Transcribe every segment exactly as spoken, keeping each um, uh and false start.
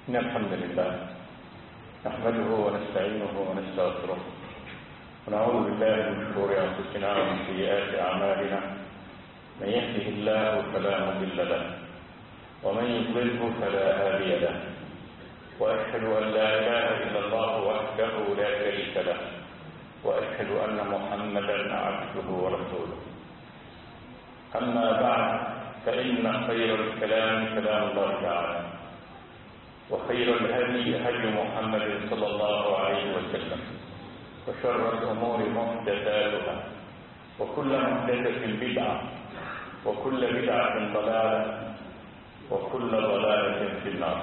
إن الحمد لله نحمده ونستعينه ونستغفره ونعوذ بالله من شرور أنفسنا ومن سيئات أعمالنا. من يهده الله فلا مضل له ومن يضلله فلا هادي له، وأشهد أن لا إله إلا الله وحده لا شريك له، وأشهد أن محمدا عبده ورسوله. أما بعد، فإن خير الكلام كلام الله تعالى، وخير الهدي هدي محمد صلى الله عليه وسلم، وشر الأمور محدثاتها، وكل محدثة بدعة، وكل بدعة ضلالة، وكل ضلالة في النار.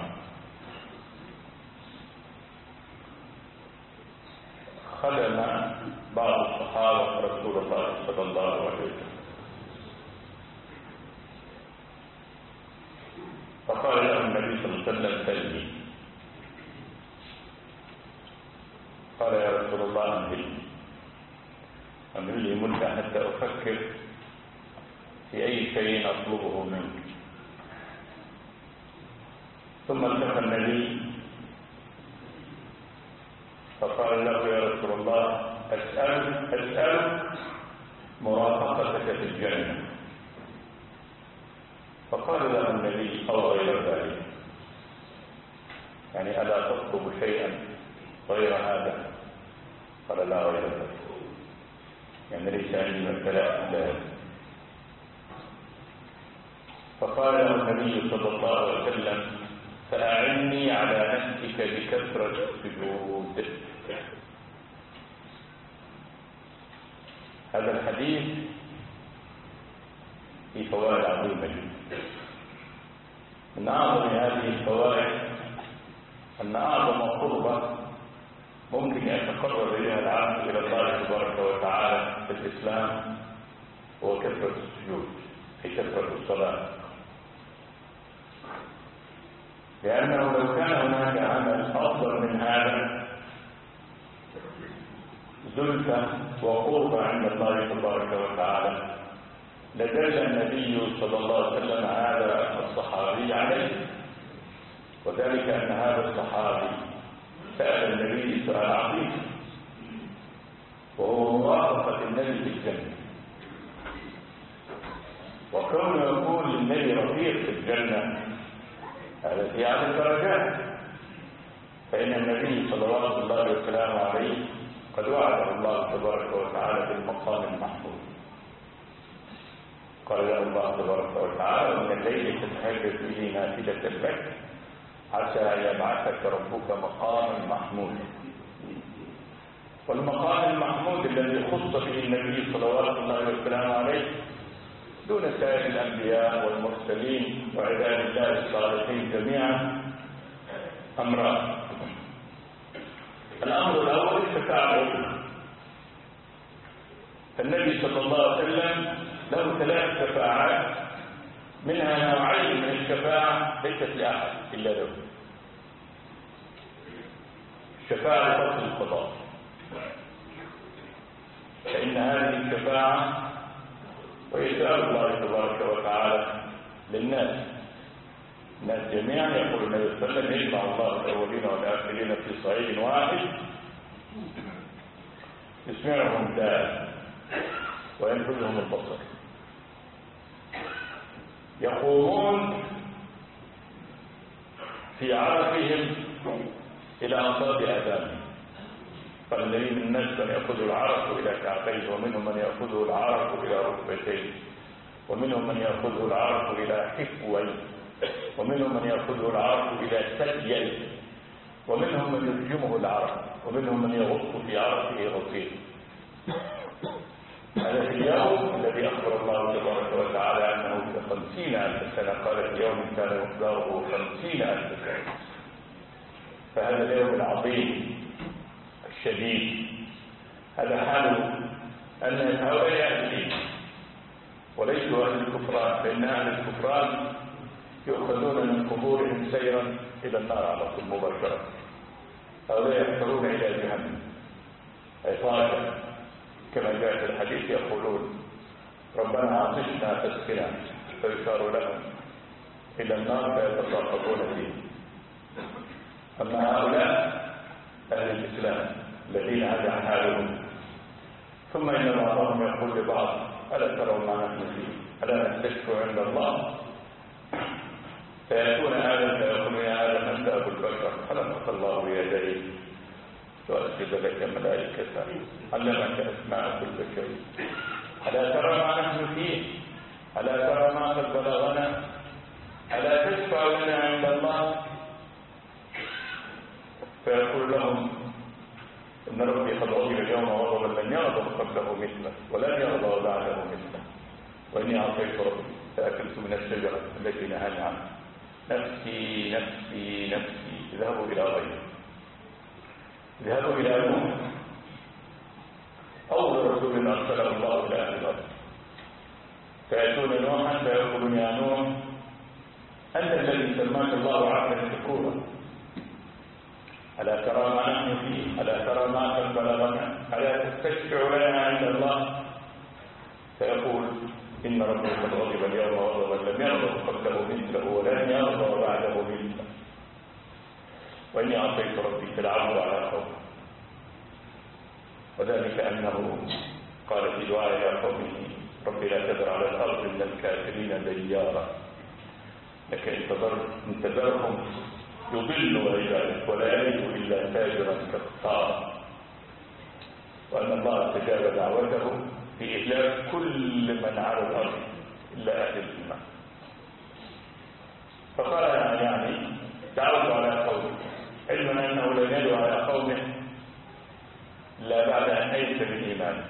خدم بعض الصحابة رسول الله صلى الله عليه وسلم، فقال له النبي صلى الله عليه وسلم: سلني. قال: يا رسول الله أمهلني أمهلني مدة حتى أفكر في أي شيء أطلبه منك. ثم التقى النبي فقال له: يا رسول الله أسألك أسألك مرافقتك في الجنة. فقال له النبي: أو غير ذلك، يعني ألا تطلب شيئا غير هذا؟ قال: لا غير ذلك، يعني ليس عندي مبتلى إلا هذا. فقال له النبي صلى الله عليه وسلم: فأعني على نفسك بكثرة السجود. هذا الحديث في فوائد عظيمة جدا. من أعظم هذه الفوائد أن أعظم قربة ممكن يتقرب إليها العبد إلى الله تبارك وتعالى في الإسلام هو كثرة السجود، في كثرة الصلاة. لأنه لو كان هناك عمل أفضل من هذا زلفى وقربة عند الله تبارك وتعالى لدل النبي صلى الله عليه وسلم هذا الصحابي عليه، وذلك أن هذا الصحابي سأل النبي سؤال عظيم، وهو مرافقة النبي في الجنة. وكونه يقول للنبي رفيق في الجنة هذا في أعلى الدرجات، فإن النبي صلوات الله وسلامه عليه قد وعده الله تبارك وتعالى بالمقام المحمود. قال له الله تبارك وتعالى: ومن الليل فتهجد به نافلة لك عسى أن يبعثك ربك مقاما محمودا. والمقام المحمود الذي خص به النبي صلوات الله وسلامه عليه دون سائر الأنبياء والمرسلين وعباد الله الصالحين جميعا أمران. الأمر الأول الشفاعة. فالنبي صلى الله عليه وسلم له ثلاث شفاعات، منها نوعين من الشفاعة ليست لأحد إلا له: شفاعة فصل القضاء، فإن هذه الشفاعة ويسأل الله تبارك وتعالى للناس الناس جميعا. يقول النبي صلى الله عليه وسلم: يجمع الله الأولين والآخرين في صعيد واحد يسمعهم داء وينفذهم البصر، يقومون في عرفهم إلى أنصاب آذانهم. فالذين من الناس من يأخذ العرق إلى كعبيه، ومنهم من يأخذه العرق إلى ركبتيه، ومنهم من يأخذه العرق إلى حكويه، ومنهم من يأخذه العرق إلى ثدييه، ومنهم من يلجمه العرق، ومنهم من يغط في عرقه غطيه. هذا في اليوم الذي أخبر الله تبارك وتعالى أنه خمسين ألف سنة. قال في يوم كان مقداره خمسين ألف سنة. فهذا اليوم العظيم الشديد هذا حاله أن هؤلاء أهل الإيمان وليسوا أهل الكفران، فإن أهل الكفران يؤخذون من قبورهم سيرا إلى النار على طول مباشرة. هؤلاء يحشرون إلى جهنم عصاة كما جاء في الحديث، يقولون: ربنا عطشنا فاسقنا، فيشار لهم إلى النار فيتساقطون فيه. أما هؤلاء أهل الإسلام الذين هذا حالهم، ثم إن بعضهم يقول لبعض: ألا تروا ما نحن فيه؟ ألا نستشفع عند الله؟ فيأتون آدم فيقولون: يا آدم أنت أبو البشر، خلقك الله بيديه وأسجد لك ملائكته، علمك أسماء كل شيء، ألا ترى ما نحن فيه؟ ألا ترى ما قد بلغنا؟ ألا تشفع لنا عند الله؟ فيقول لهم: إن ربي قد غضب اليوم غضبا لم يغضب قبله مثله ولن يغضب بعده مثله، وإني عصيت ربي فأكلت من الشجرة التي نهاني عنها، نفسي نفسي نفسي. اذهبوا إلى غيره، اذهبوا إلى نوح أول رسول أرسله الله إلى أهل الأرض، فيأتون نوحا فيقولون: يا نوح أنت الذي سماك الله عبدا شكورا، ألا ترى ما نحن فيه؟ ألا ترى ما قد بلغنا؟ ألا تستشفع لنا عند الله؟ فيقول: إن ربي قد غضب اليوم غضبا لم يغضب قبله مثله ولن يغضب بعده مثله، وإني عصيت ربي فالعبد على قوم. وذلك أنه قال في دعاء إلى قومه: ربي لا تذر على الأرض من الكافرين ديارا، لك إن تذرهم يضل عبادك ولا يلد إلا فاجرا كفارا. وأن الله استجاب دعوته في إهلاك كل من على الأرض إلا أهل الإيمان. فقال: يعني دعوت على قومه، علما أنه لن يدعو على قومه لا بعد أن أيس بالإيمان.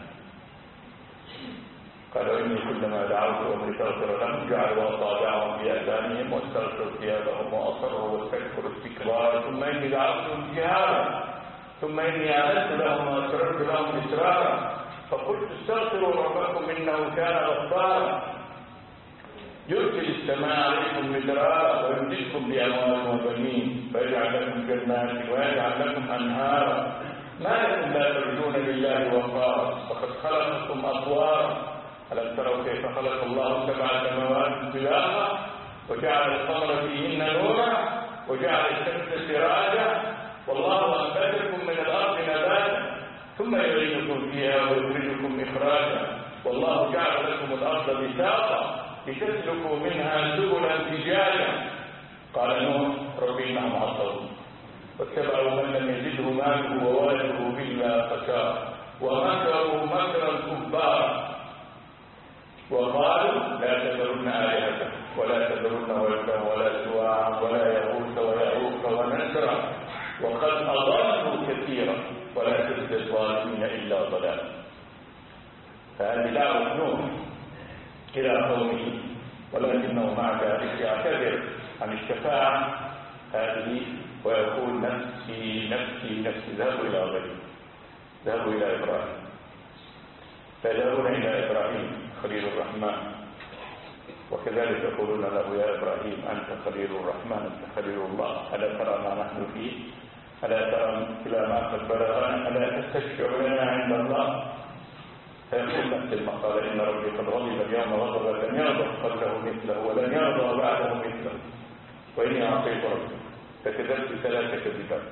قال: إني كلما دعوتهم لتغفر لهم جعلوا أصابعهم في آذانهم واستغشوا ثيابهم وأصروا واستكبروا استكبارا، ثم إني دعوتهم جهارا، ثم إني أعلنت لهم وأسررت لهم إسرارا، فقلت استغفروا ربكم إنه كان غفارا يرسل السماء عليكم مدرارا ويمددكم بأموال وبنين ويجعل لكم جنات ويجعل لكم أنهارا، ما لكم لا ترجون لله وقارا فقد خلقكم أطوارا، ألم تروا كيف خلق الله سبع سماوات طباقا وجعل القمر فيهن نورا وجعل الشمس سراجا والله أنبتكم من الأرض نباتا ثم يعيدكم فيها ويخرجكم إخراجا والله جعل لكم الأرض بساطا لتسلكوا منها سبلا فجاجا. قال نوح: ربي إنهم عصوا واتبعوا من لم يزده ماله وولده إلا خسارا ومكروا مكرا كبارا وقالوا: لا تذرن آلهتكم ولا تذرن ودا ولا سواعا ولا يغوث ويعوق ونسرا وقد أضلوا كثيرا ولا تزد الظالمين إلا ضلالا. فهذه دعوة نوح إلى قومه، ولكنه مع ذلك يعتذر عن الشفاعة هذه ويقول: نفسي نفسي نفسي. ذهبوا إلى غيره، ذهبوا إلى إبراهيم، فيذهبون إلى إبراهيم خليل الرحمن، وكذلك يقولون له: يا إبراهيم أنت خليل الرحمن أنت خليل الله، ألا ترى ما نحن فيه؟ ألا ترى إلى ما قد بلغنا؟ ألا تستشفع لنا عند الله؟ فيقول نفس المقال: إن ربي قد غضب اليوم غضبا لم يغضب قبله مثله ولن يغضب بعده مثله وإني عصيت ربي فكذبت ثلاث كذبات.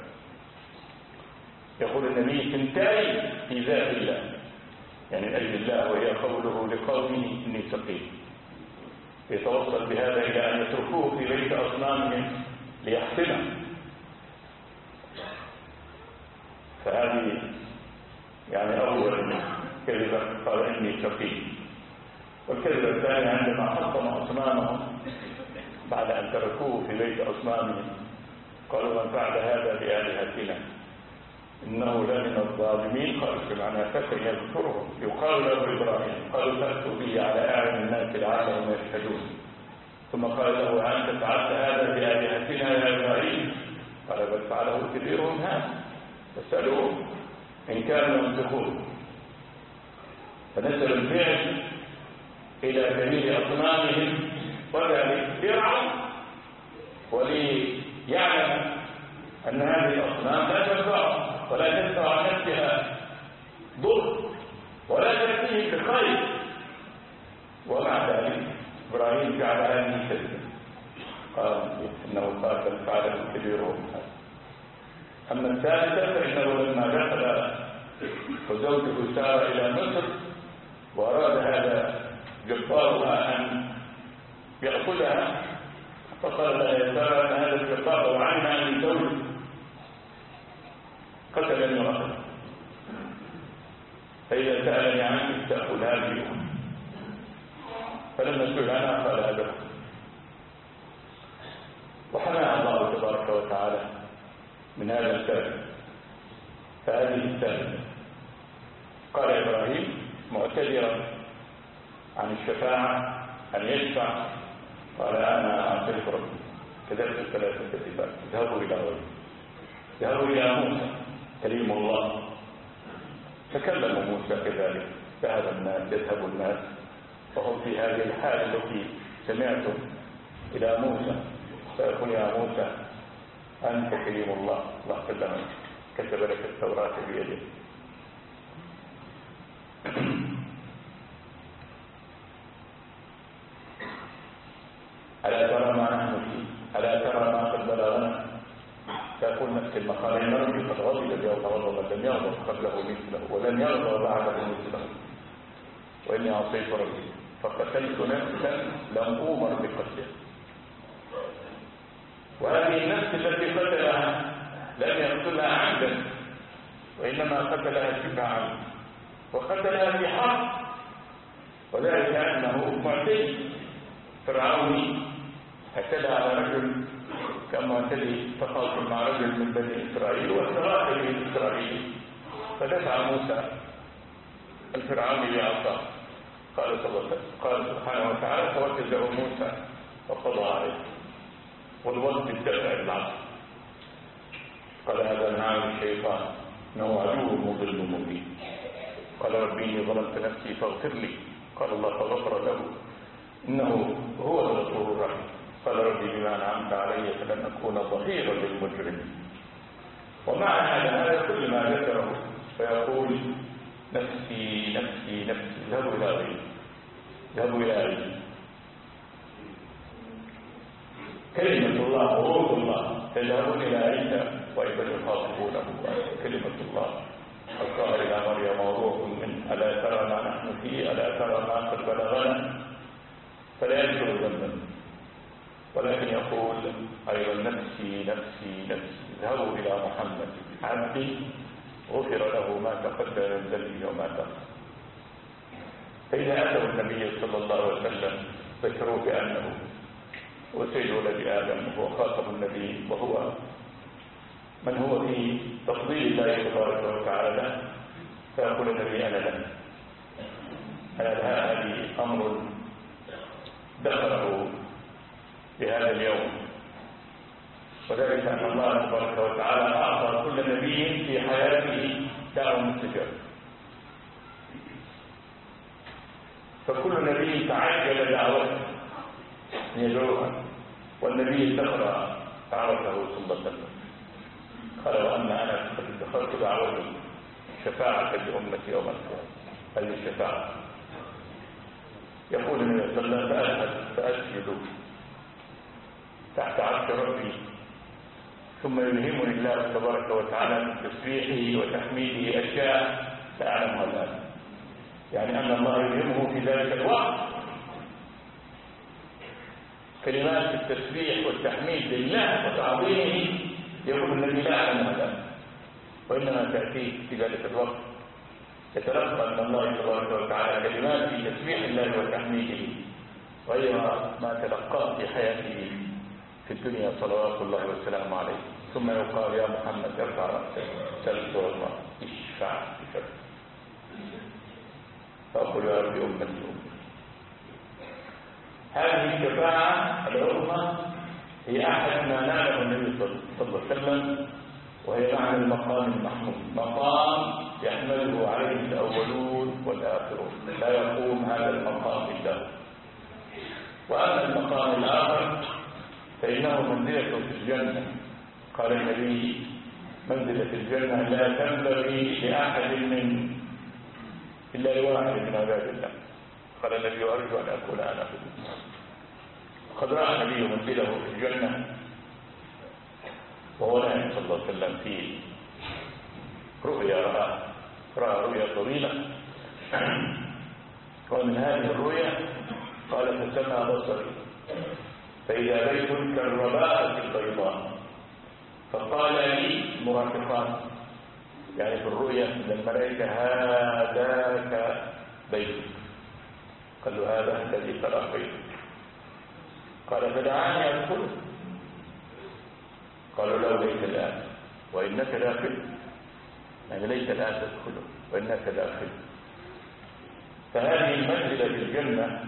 يقول النبي: ثنتين في ذات الله، يعني أجل الله، وهي قوله لقومه: إني سقيم. يتوصل بهذا إلى أن يتركوه في بيت أصنامهم ليحسنه. فهذه يعني أول كذبة، قال: إني سقيم. والكذبة الثانية عندما حطم أصنامهم بعد أن تركوه في بيت أصنامهم قالوا: من فعل هذا بآلهتنا إنه لمن الظالمين. قالوا: بمعنى فتى يذكرهم يقال له إبراهيم، قالوا: فأتوا به على أعين الناس لعلهم يشهدون. ثم قال له: أنت فعلت هذا بآلهتنا يا إبراهيم؟ قال: بل فعله كبيرهم هذا فاسألوهم إن كانوا ينطقون. فنزل الفعل إلى جميع أصنامهم وذلك فرعون وليعلم أن هذه الأصنام لا تنفع ولا تدفع عن نفسها ضر ولا تأتيه بخير. ومع ذلك إبراهيم جعل هذه كذبة، قال إنه قال: بل فعله كبيرهم هذا أما الثالثة فإنه لما دخل وزوجه سار إلى مصر وأراد هذا جبارها أن يأخذها، فقال لا يسار أن هذا الجبار وعنها من زوج قتل امرأة، فإذا سألني عنك تأخذ هذه. فلما سئل عنها قال هذا، وحماها الله تبارك وتعالى من هذا السبب. فهذه السبب قال إبراهيم معتذرا عن الشفاعة أن يشفع، قال أنا أعترف ربي كذلك الثلاثة كذبات. اذهبوا إلى ربي، اذهبوا إلى موسى كريم الله. تكلم موسى كذلك، ذهب الناس يذهب الناس وهم في هذه الحالة التي سمعتم إلى موسى، فيقول يا موسى أنت كريم الله، الله كلمك كتب لك التوراة بيده. ألا ترى ما نحن فيه، ألا ترى ما قد بلغنا. فيقول نفس المقالين ربي قد غضب اليوم غضبا لم يغضب قبله مثله ولن يغضب بعده مثله، وإني عصيت ربي فقتلت نفسا لم أؤمر بقتلها. وهذه النفس التي قتلها لم يقتلها عمدا، وإنما قتلها شفاعا، وقتلها في حق، وذلك أنه معتدي فرعوني اعتدى على رجل كما اعتدي تقاتل مع رجل من بني إسرائيل واستغاث به الإسرائيلي، فدفع موسى الفرعوني بعصاه. قال قال سبحانه وتعالى فوكزه موسى وقضى عليه، والوقت الدفع العصر. قال هذا من عمل الشيطان انه عدو مضل مبين. قال ربي اني ظلمت نفسي فاغفر لي، قال الله فغفر له انه هو الغفور الرحيم. قال ربي بما انعمت علي فلن اكون ظهيرا للمجرمين. ومع هذا هذا كل ما ذكره فيقول نفسي نفسي نفسي، اذهبوا الى غيري، اذهبوا الى غيري. كلمة الله وروح الله تذهبون إلى عيسى وإذا يخاطبونه كلمة الله الظاهر إلى مريم وروح منه. ألا ترى ما نحن فيه، ألا ترى ما قد بلغنا. فلا يذكر ذنبا ولكن يقول أيضا نفسي نفسي نفسي، اذهبوا إلى محمد عبدي غفر له ما تقدم من ذنبه وما تأخر. فإذا أتوا النبي صلى الله عليه وسلم ذكروا بأنه وسيد ولد آدم وهو خاطب النبي وهو من هو في تفضيل الله تبارك وتعالى له، فيقول النبي أنا له أنا لها. هذه أمر دخله بهذا اليوم، وذلك أن الله تبارك وتعالى أعطى كل نبي في حياته دعوة مستجابة، فكل نبي تعجل دعوته يدعوها، والنبي ذكر دعوته صلى الله عليه وسلم قال وأما أنا قد ذكرت دعوتي شفاعة لأمتي يوم القيامة. هذه الشفاعة يقول النبي صلى الله عليه وسلم فأذهب فأسجد تحت عرش ربي ثم يلهمني الله تبارك وتعالى من تسبيحه وتحميده أشياء لا أعلمها الآن، يعني أن الله يلهمه في ذلك الوقت كلمات التسبيح والتحميد لله وتعظيمه، يقول الذي لا أعلم هذا، وإنما تأتيه في ذلك الوقت يتلقى من الله تبارك وتعالى كلمات في تسبيح الله وتحميده غير ما تلقاه في حياته في الدنيا صلوات الله وسلامه عليه. ثم يقال يا محمد ارفع رأسك سل الله اشفع بشفع، فأقول يا ربي أمتي أمتي. هذه الشفاعة العظمى هي أحد ما نعلم النبي صلى الله عليه وسلم، وهي معنى المقام المحمود، مقام يحمله عليه الأولون والآخرون، لا يقوم هذا المقام إلا هو. وأما المقام الآخر فإنه منزلة في الجنة. قال النبي منزلة الجنة لا تنبغي لأحد من إلا لواحد من عباد الله. قال النبي أرجو أن أكون أنا في. قد رأى النبي منزله في الجنة وهو نائم صلى الله عليه وسلم في رؤيا رأى رأى رؤيا طويلة، ومن هذه الرؤيا قال فسمى بصري فإذا بيت كالرباءة البيضاء، فقال لي مرافقان يعني في الرؤيا من الملائكة هذاك بيتك، قال له هذا الذي ترى بيتك، قال فدعاني أدخله، قالوا له ليس الآن وإنك داخل، يعني ليس الآن تدخله وإنك داخل. فهذه المنزلة في الجنة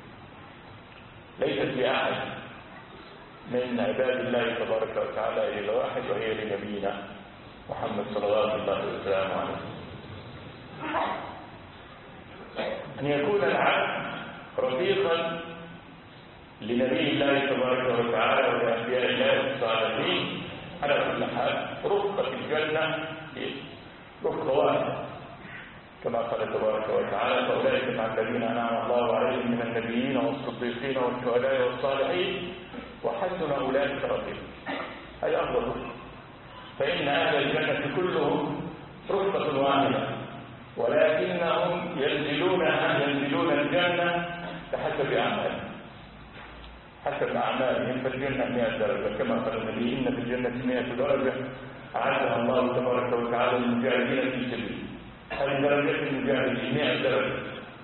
ليست لأحد من عباد الله تبارك وتعالى إلا واحد، وهي لنبينا محمد صلوات الله وسلامه عليه. أن يكون العبد رفيقا لنبي الله تبارك وتعالى ولأنبياء الله الصالحين على كل حال. رفقة الجنة رفقة واحدة كما قال تبارك وتعالى فأولئك مع الذين أنعم الله عليهم من النبيين والصديقين والشهداء والصالحين وحسن أولئك رفيقا. هذه أفضل رفقة، فإن أهل الجنة كلهم رفقة واحدة، ولكنهم ينزلون ينزلون الجنة بحسب أعمالهم، حسب أعمالهم. فالجنة مئة درجة كما قال النبي إن في الجنة مئة درجة أعدها الله تبارك وتعالى للمجاهدين في سبيله. هذه درجة المجاهدين مئة درجة.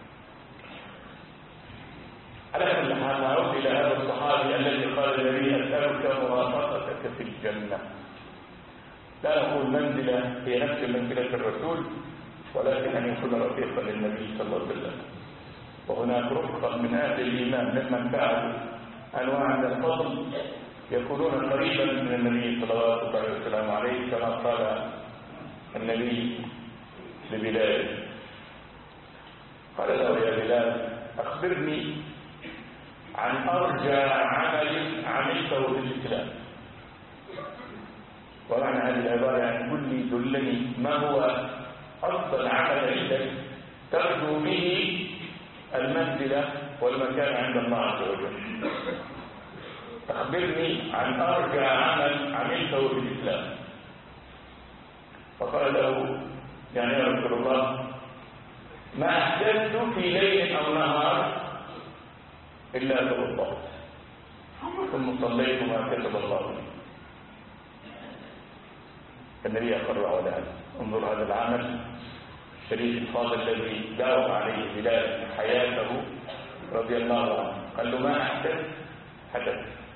على كل حال نعود إلى هذا الصحابي الذي قال النبي أسألك مرافقتك في الجنة. لا نقول منزلة هي نفس منزلة الرسول، ولكن أن يكون رفيقا للنبي صلى الله عليه وسلم. وهناك رفقة من أهل الإيمان ممن فعلوا أنواع من الفضل يكونون قريبا من النبي صلوات الله وسلامه عليه، كما قال النبي لبلال قال له يا بلال أخبرني عن أرجى عمل عملته في الإسلام. ومعنى هذه العبارة يعني قل لي دلني ما هو أفضل عمل عندك ترجو به المنزلة والمكان عند الله عز وجل. أخبرني عن أرجى عمل عملته في الإسلام. فقال له يعني يا رسول الله ما أحدثت في ليل أو نهار إلا توضأت ثم صليت ما كتب الله لي. النبي أقر على هذا. انظر هذا العمل الشريف الفاضل الذي داوم عليه بلال حياته رضي الله عنه. قال له ما أحدث حدث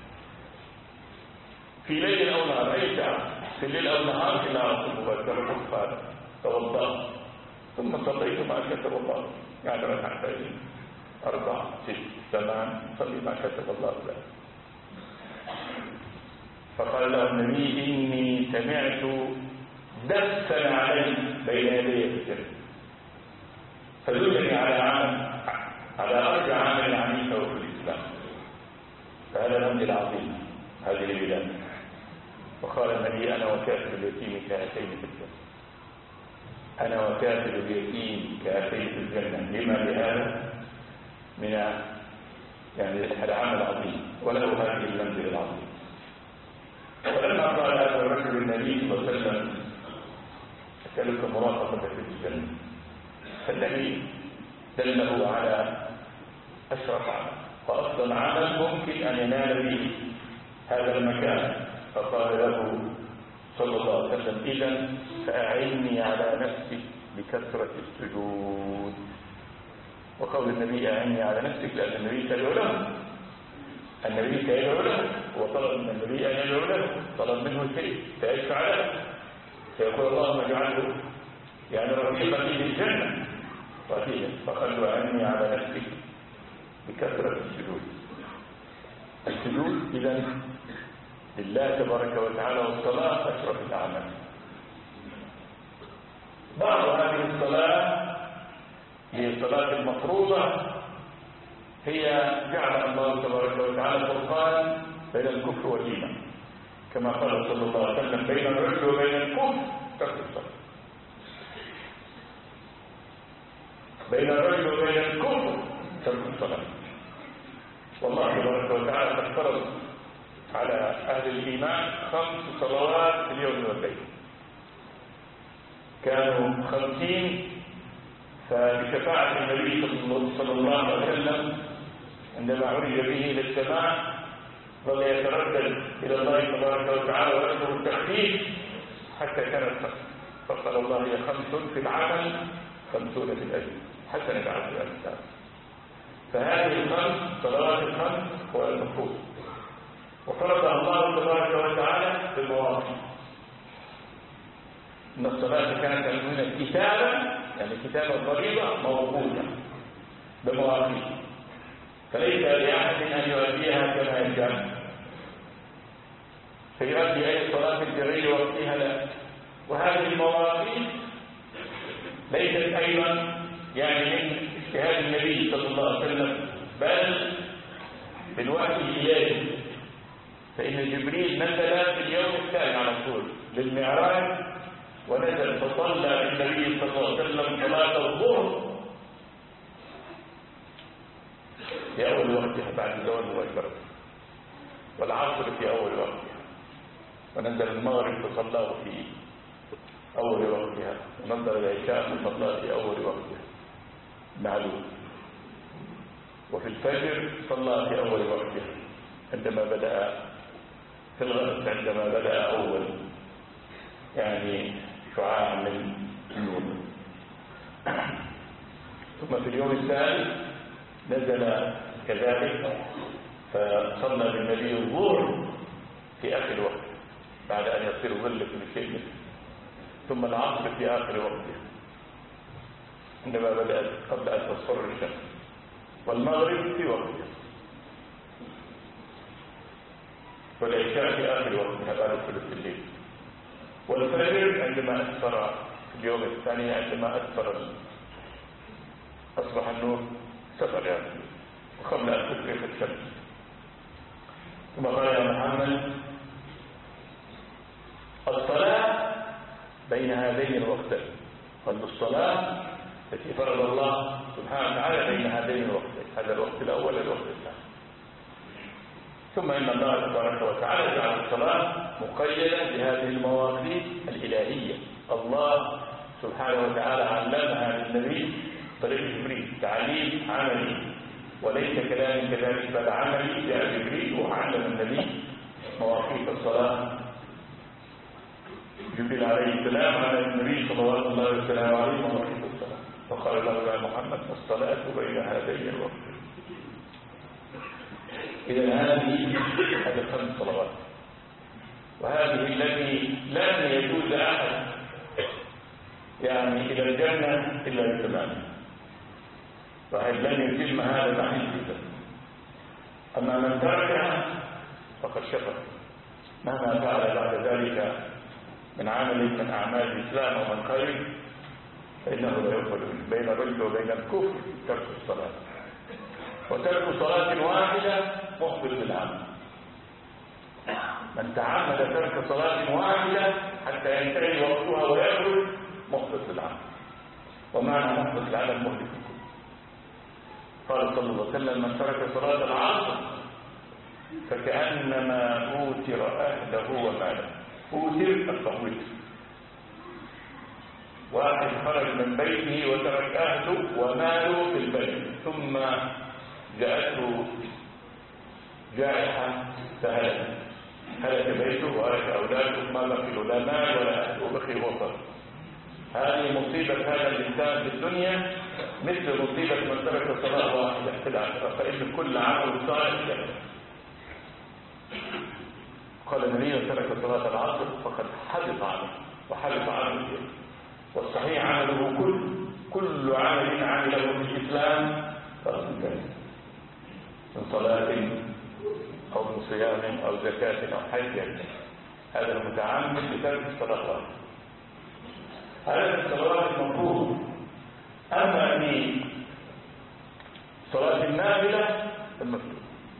في ليل أو نهار أي ساعة في الليل أو نهار إلى رسول مباشرة قال توضأت ثم صليت ما كتب الله، يعني ركعتين أربع ست ثمان صلي ما كتب الله له. فقال له النبي إني سمعت دفا علي بين يدي الجنة فدلني على عمل على أرجى عمل عملته في الإسلام. فهذا منزل عظيم هذه البلاد. وقال النبي أنا وكافر اليتيم كهاتين في الجنة، أنا وكافر اليتيم كهاتين في الجنة. لما بهذا من يعني العمل العظيم وله هذه المنزل العظيم. ولما قال هذا الرجل النبي صلى الله عليه وسلم أسألك مرافقتك في الجنة، فالنبي دله على أشرف عمل وأفضل عمل ممكن أن ينال به هذا المكان. فقال له صلى الله عليه وسلم إذا فأعني على نفسك بكثرة السجود. وقول النبي أعني على نفسك لأن النبي سيدعو له، النبي سيدعو له وطلب من النبي أن يدعو له، طلب منه شيء سيشفع له، سيقول اللهم اجعله يعني رفيقا في الجنة رفيقا. فقال له أعني على نفسك بكثرة السجود. السجود إذا لله تبارك وتعالى والصلاة أشرف الأعمال. بعض هذه الصلاة هي الصلاة المفروضة، هي جعل الله تبارك وتعالى فرقان بين الكفر والإيمان، كما قال صلى الله عليه وسلم بين الرجل وبين الكفر ترك الصلاة، بين الرجل وبين الكفر ترك الصلاة. والله تبارك وتعالى قد فرض على أهل الإيمان خمس صلوات في اليوم والليل، كانوا خمسين. فبشفاعة النبي صلى الله عليه وسلم عندما عرج به إلى السماء ظل يتردد إلى الله تبارك وتعالى ويطلب التخفيف حتى كانت فقال الله هي خمس في العمل خمسون في الأجر حسن بعد الأمثال. فهذه الخمس صلوات الخمس هو المفروض، وفرضها الله تبارك وتعالى بالمواقيت. إن الصلاة كانت عندنا كتابا، يعني كتاب الفريضة موجودة بمواقيت، فليس لأحد أن يؤديها كما يشاء فيؤدي أي صلاة في غير وقتها لا. وهذه المواقيت ليست أيضا يعني من اجتهاد النبي صلى الله عليه وسلم، بل بالوحي الإلهي. فإن جبريل نزل في اليوم الثاني على طول للمعراج، ونزل فصلى بالنبي صلى الله عليه وسلم صلاة الظهر في أول وقتها بعد الزوال مباشرة، والعصر في أول وقتها، ونزل المغرب فصلاه في أول وقتها، ونزل العشاء فصلاه في أول وقتها معلوم، وفي الفجر صلى في أول وقتها عندما بدأ في الغد، عندما بدأ أول يعني شعاع من النور. ثم في اليوم الثالث نزل كذلك فصلى بالنبي الظهر في آخر وقت بعد أن يصير ظل كل شيء منه، ثم العصر في آخر وقته عندما بدأت قبل أن تصفر الشمس، والمغرب في وقته، والعشاء في آخر وقتها بعد ثلث الليل، والفجر عندما أسفر في اليوم الثاني عندما أسفر أصبح النور سفر يعني وقبل أن تشرق الشمس. ثم قال يا محمد الصلاة بين هذين الوقتين، قال الصلاة التي فرض الله سبحانه وتعالى بين هذين الوقتين، هذا الوقت الأول والوقت الثاني. ثم إن الله تبارك وتعالى جعل الصلاة مقيدة بهذه المواقيت الإلهية، الله سبحانه وتعالى علمها للنبي طريق جبريل، تعليم عملي وليس كلام كذلك بل عملي. جاء جبريل وعلم النبي مواقيت الصلاة. جبريل عليه السلام على النبي صلى الله عليه وسلم عليه مواقيت الصلاة، فقال له يا محمد الصلاة بين هذين الوقتين. إذا هذه هذه الخمس صلوات، وهذه التي لن يجوز أحد يعني إلى الجنة إلا بتمامها، وهي لن يتم هذا مع الجزاء. أما من تركها فقد شفق مهما فعل بعد ذلك من عمل من أعمال الإسلام ومن خير فإنه لا يقبل منه. بين الرجل وبين الكفر ترك الصلاة، وترك صلاة واحدة محبط للعمل. من تعمد ترك صلاة واحدة حتى ينتهي وقتها ويخرج محبط للعمل، ومعنى محبط للعمل مهلك الكل. قال صلى الله عليه وسلم من ترك صلاة العصر فكأنما أوتر أهله وماله. أوتر التطويل، واحد خرج من بيته وترك أهله وماله في البيت، ثم جاءته جائحة فهلك، هلك بيته وهلك أولاده، ما بقي لا مال ولا أهل وبقي وطن. هذه مصيبة هذا الإنسان في الدنيا مثل مصيبة من ترك صلاة واحدة في الآخرة، فإن كل عمل صالح له. قال النبي من ترك صلاة العصر فقد حدث عنه وحدث عنه، والصحيح عمله كل كل عمل عمله في الإسلام فهو من صلاة أو من صيام أو زكاة أو حج، هذا المتعمد بترك الصلاة. هذا الصلاة المفروض. أما في صلاة النافلة المفروض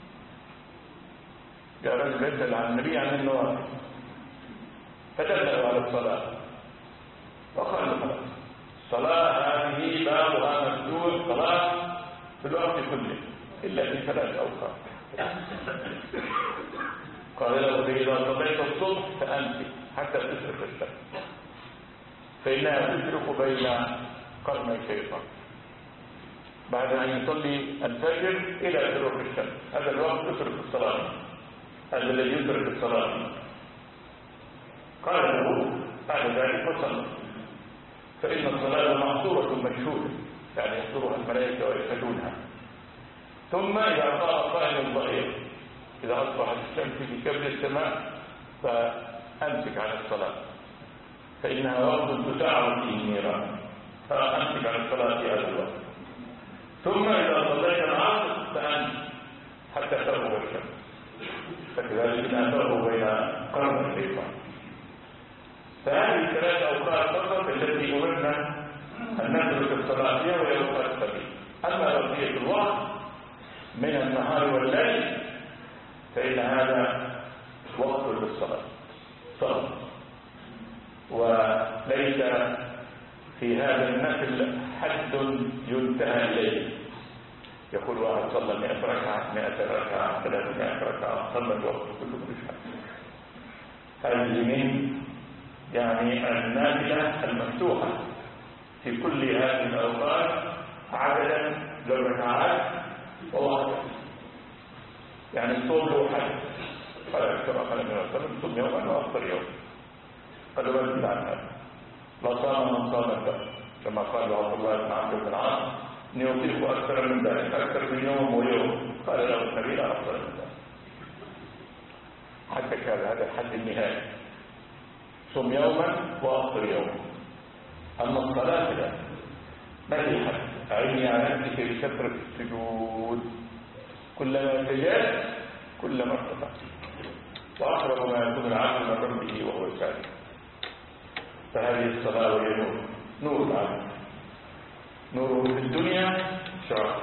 جاء رجل يسأل عن النبي عن النوافل فدله على الصلاة وقال خلاص الصلاة هذه بابها مفتوح، صلاة في الوقت كله إلا في ثلاث أوقات. قال له فإذا صليت الصبح فأمسك حتى تشرق الشمس، فإنها تشرق بين قرني الشيطان بعد أن يصلي الفجر إلى شروق الشمس. هذا الوقت تشرق الصلاة، هذا الذي يشرق الصلاة. قال له بعد ذلك وصلى، فإن الصلاة محصورة مشهودة، يعني يحضرها الملائكة ويشهدونها. ثم إذا صار صائم الظهير، إذا أصبحت الشمس في كبد السماء فأمسك عن الصلاة، فإنها وقت تساعد فيه النيران، فأمسك عن الصلاة في هذا الوقت. ثم إذا صليت العصر فأمسك حتى تغرب الشمس، فكذلك لا تغرب بين قرن الشيطان. فهذه الثلاث أوقات فقط التي أمرنا أن نترك الصلاة فيها وهي أوقات السبيل. أما بقية الوقت من النهار والليل فإن هذا وقت للصلاة صلاة، وليس في هذا النفل حد ينتهى إليه. يقول واحد صلى مئة ركعة مئة ركعة ثلاثمائة ركعة، صلى الوقت كله بالشهر. هذه من يعني النافلة المفتوحة في كل هذه الأوقات عددا للركعات ووقتا. يعني الصوم له حد، قال كما قال النبي صلى الله عليه وسلم: صم يوما وافطر يوم. قال وزد عن هذا، لا صام من صام الدهر، كما قال عبد الله بن عمرو بن العاص: اني اطيق اكثر من ذلك، اكثر من يوم ويوم. قال له النبي: لا افضل من ذلك. حتى كان هذا الحد النهائي، صم يوما وافطر يوما. اما الصلاه لا، ما في حد. اعني على نفسك بكثره السجود، كلما سجدت كلما ارتفعت، واقرب ما يكون العبد من ربه وهو ساجد. فهذه الصلاه وهي نور، نور العبد، نوره في الدنيا شرف،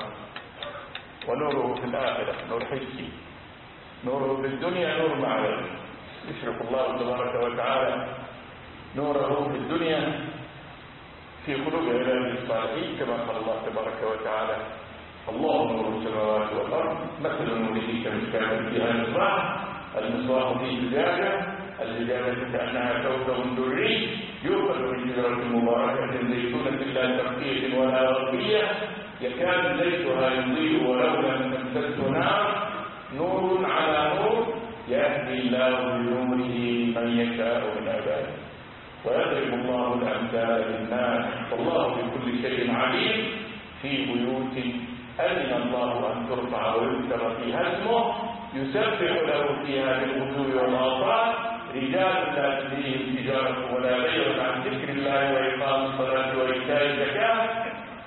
ونوره في الاخره نور حسي. نوره في الدنيا نور معنوي، يشرق الله تبارك وتعالى نوره في الدنيا في قلوب عباده الصالحين، كما قال الله تبارك وتعالى: الله نور السماوات والارض مثل نوره كمشكاة فيها مصباح، المصباح في زجاجه، الزجاجه كانها كوكب دري يوقد من شجره مباركه زيتونه لا شرقيه ولا غربيه يكاد زيتها يضيء ولو لم تمسسه نار، نور على نور يهدي الله بنوره من يشاء من عباده ويضرب الله الامثال للناس والله بكل شيء عليم. في بيوت أذن الله أن ترفع ويذكر فيها اسمه يسبح له فيها بالغدو والآصال رجال لا تلهيهم تجارة ولا بيع عن ذكر الله وإقام الصلاة وإيتاء الزكاة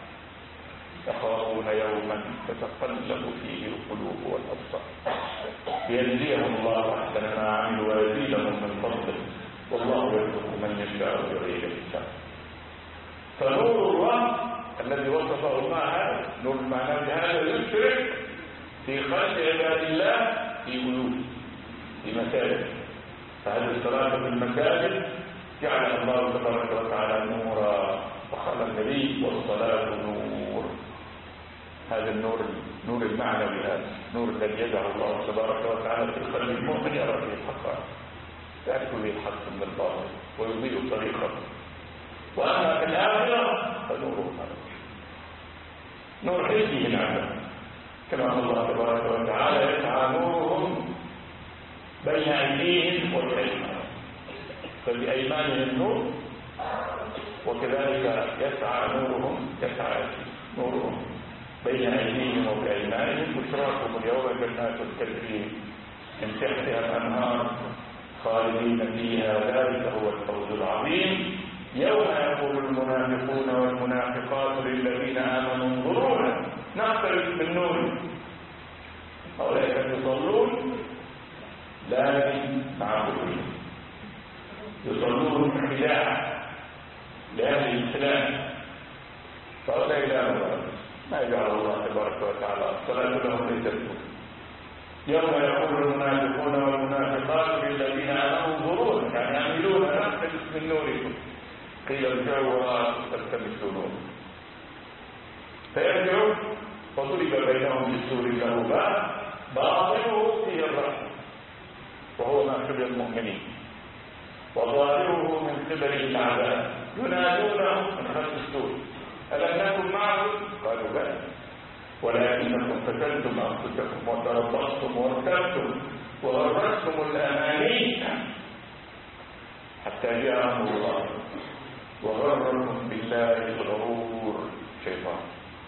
يخافون يوما تتقلب فيه القلوب والأبصار ليجزيهم الله أحسن ما عملوا ويزيدهم من فضله والله يرزق من يشاء بغير حساب. فنور الله الذي وصفه الله هذا نور المعنوي هذا يشرك في خلق عباد الله في بيوت في مساجد. فهذه الصلاة في المساجد جعل الله تبارك وتعالى نورا، وقال النبي: والصلاة نور. هذا النور النور المعنوي، هذا النور الذي يجعل الله تبارك وتعالى في قلب المؤمن يرى به الحق، يعرف به الحق من الباطل ويضيء طريقه. واما في الاخره فنور نور حسه العبد، كما قال الله تبارك وتعالى: يسعى نورهم بين ايديهم وبايمانهم. فبايمانهم نور، وكذلك يسعى نورهم يسعى نورهم بين ايديهم وبايمانهم. بشراكم اليوم جنات تجري من تحتها الانهار خالدين فيها ذلك هو الفوز العظيم. يوم يقول المنافقون والمنافقات للذين آمنوا انظرونا نقترب من نور. أولئك يصلون لكن معبودين، يصلون خداعا لأهل الإسلام، فأولئك لا نور ما يجعل الله تبارك وتعالى الصلاة لهم ليست نور. يوم يقول المنافقون والمنافقات للذين آمنوا انظرونا يعني اعملون نقتبس من نوركم، قيل ارجعوا وراءكم فالتمسوا نورا فيرجعوا فضرب بينهم بالسور له باب باطنه فيه الرحمة وهو مأخذ المؤمنين، وظاهره من قبل العذاب، ينادونه من خلف السور ألم نكن معكم؟ قالوا بلى ولكنكم فتنتم أنفسكم وتربصتم وارتبتم وغرتكم الأماني حتى جاء أمر الله وغركم بالله الغرور شيطان.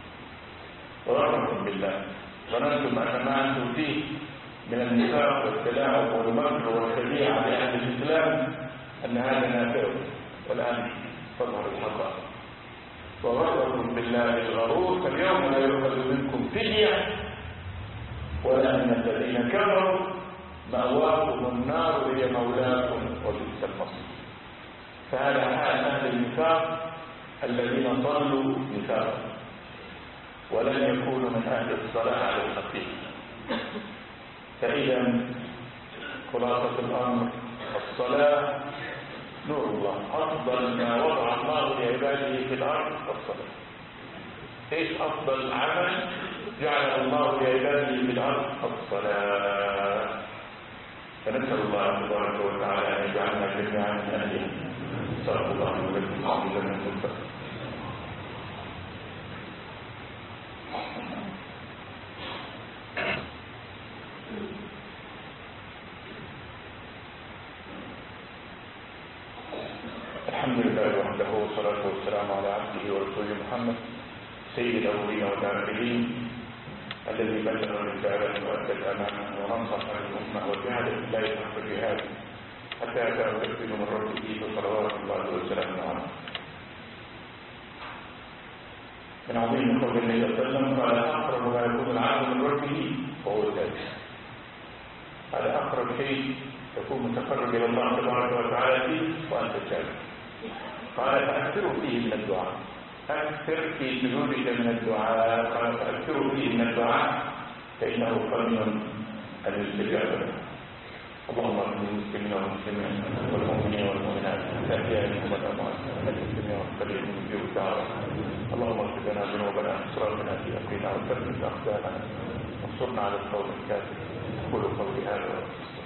وغركم بالله، ظننتم أن ما أنتم فيه من النفاق والتلاعب والمكر والخديعة لأهل الإسلام أن هذا نافع، والآن تظهر الحقائق. وغركم بالله الغرور، فاليوم لا يؤخذ منكم فدية ولا من الذين كفروا، مأواكم النار هي مولاكم وبئس المصير. فهذا حال أهل النفاق الذين ضلوا نفاقا ولن يكونوا من أهل الصلاة على الحقيقة. فإذا خلاصة الأمر الصلاة نور الله، أفضل ما وضع الله لعباده في الأرض الصلاة. إيش أفضل عمل جعله الله لعباده في الأرض؟ الصلاة. فنسأل الله تبارك وتعالى أن يجعلنا جميعا من أهله. صلى الله عليه وسلم. الحمد لله وحده والصلاة والسلام على عبده ورسوله محمد سيد الأولين والآخرين الذي بلغ الرسالة وأدى الأمانة ونصح الأمة وجاهد في الله حق الجهاد حتى أتاه التكفير من ربه فصلوات الله وسلامه عليه. من عظيم قول النبي صلى الله عليه وسلم قال أقرب ما يكون العبد من ربه وهو الجالس. هذا أقرب شيء تكون متقرب إلى الله تبارك وتعالى فيه وأنت جالس. قال فأكثروا فيه من الدعاء، أكثر في سجودك من الدعاء. قال فأكثروا فيه من الدعاء فإنه قريب أن يستجاب له. اللهم اغفر للمسلمين والمسلمات والمؤمنين والمؤمنات الأحياء منهم والأموات المسلمين والقليل من جيوب الدعوة. اللهم اغفر لنا ذنوبنا واسرافنا في أمرنا وثبت أقدامنا وانصرنا على القوم الكافر. قولوا قولي هذا.